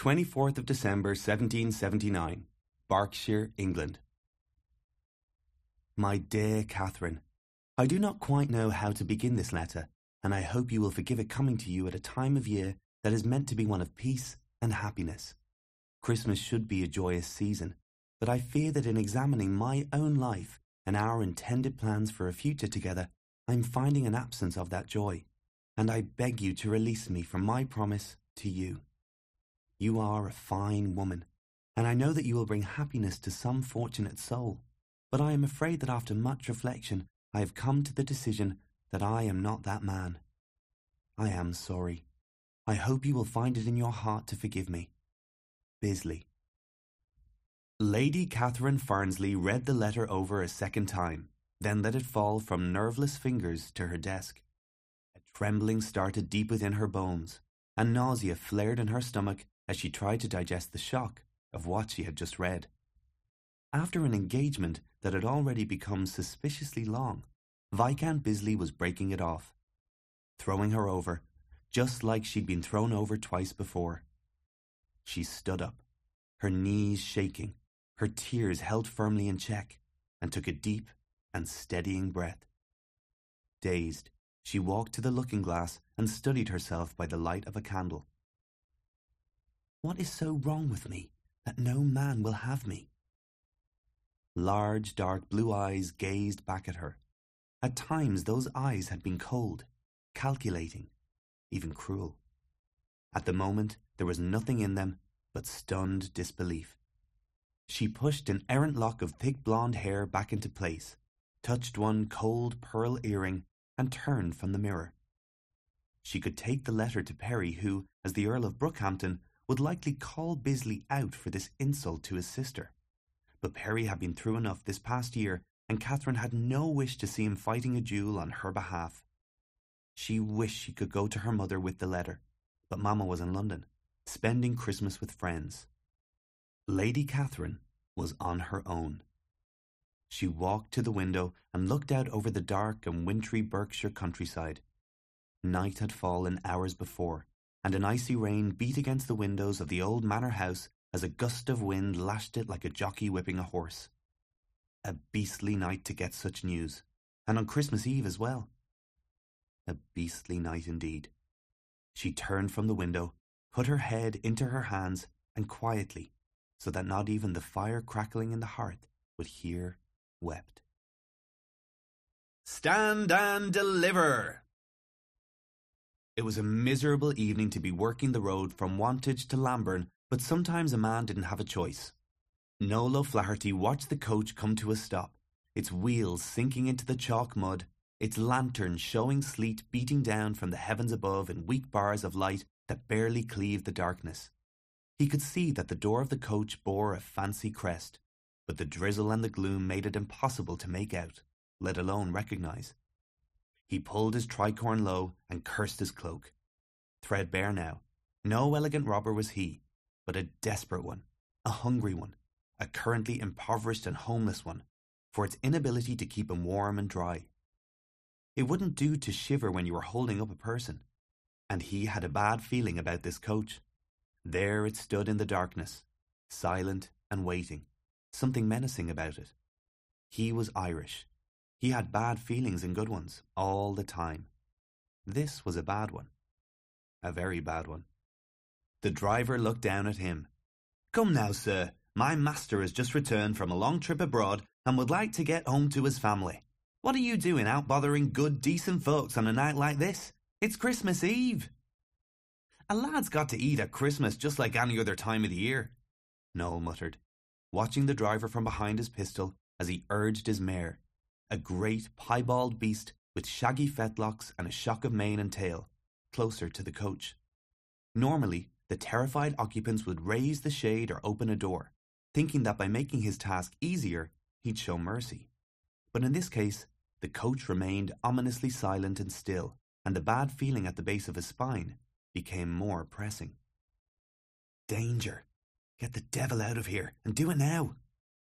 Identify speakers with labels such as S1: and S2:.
S1: 24th of December 1779, Berkshire, England. My dear Catherine, I do not quite know how to begin this letter, and I hope you will forgive it coming to you at a time of year that is meant to be one of peace and happiness. Christmas should be a joyous season, but I fear that in examining my own life and our intended plans for a future together, I am finding an absence of that joy, and I beg you to release me from my promise to you. You are a fine woman, and I know that you will bring happiness to some fortunate soul, but I am afraid that after much reflection I have come to the decision that I am not that man. I am sorry. I hope you will find it in your heart to forgive me. Bisley. Lady Catherine Farnsley read the letter over a second time, then let it fall from nerveless fingers to her desk. A trembling started deep within her bones, and nausea flared in her stomach as she tried to digest the shock of what she had just read. After an engagement that had already become suspiciously long, Viscount Bisley was breaking it off, throwing her over, just like she'd been thrown over twice before. She stood up, her knees shaking, her tears held firmly in check, and took a deep and steadying breath. Dazed, she walked to the looking-glass and studied herself by the light of a candle. What is so wrong with me that no man will have me? Large, dark blue eyes gazed back at her. At times those eyes had been cold, calculating, even cruel. At the moment there was nothing in them but stunned disbelief. She pushed an errant lock of thick blonde hair back into place, touched one cold pearl earring, and turned from the mirror. She could take the letter to Perry, who, as the Earl of Brookhampton, would likely call Bisley out for this insult to his sister. But Perry had been through enough this past year, and Catherine had no wish to see him fighting a duel on her behalf. She wished she could go to her mother with the letter, but Mamma was in London, spending Christmas with friends. Lady Catherine was on her own. She walked to the window and looked out over the dark and wintry Berkshire countryside. Night had fallen hours before, and an icy rain beat against the windows of the old manor house as a gust of wind lashed it like a jockey whipping a horse. A beastly night to get such news, and on Christmas Eve as well. A beastly night indeed. She turned from the window, put her head into her hands, and quietly, so that not even the fire crackling in the hearth would hear, wept. Stand and deliver! It was a miserable evening to be working the road from Wantage to Lambourn, but sometimes a man didn't have a choice. Noel O'Flaherty watched the coach come to a stop, its wheels sinking into the chalk mud, its lantern showing sleet beating down from the heavens above in weak bars of light that barely cleaved the darkness. He could see that the door of the coach bore a fancy crest, but the drizzle and the gloom made it impossible to make out, let alone recognize. He pulled his tricorn low and cursed his cloak. Threadbare now, no elegant robber was he, but a desperate one, a hungry one, a currently impoverished and homeless one, for its inability to keep him warm and dry. It wouldn't do to shiver when you were holding up a person, and he had a bad feeling about this coach. There it stood in the darkness, silent and waiting, something menacing about it. He was Irish. He had bad feelings and good ones, all the time. This was a bad one. A very bad one. The driver looked down at him. "Come now, sir. My master has just returned from a long trip abroad and would like to get home to his family. What are you doing out bothering good, decent folks on a night like this? It's Christmas Eve." "A lad's got to eat at Christmas just like any other time of the year," Noel muttered, watching the driver from behind his pistol as he urged his mare, a great piebald beast with shaggy fetlocks and a shock of mane and tail, closer to the coach. Normally, the terrified occupants would raise the shade or open a door, thinking that by making his task easier, he'd show mercy. But in this case, the coach remained ominously silent and still, and the bad feeling at the base of his spine became more pressing. "Danger! Get the devil out of here, and do it now!"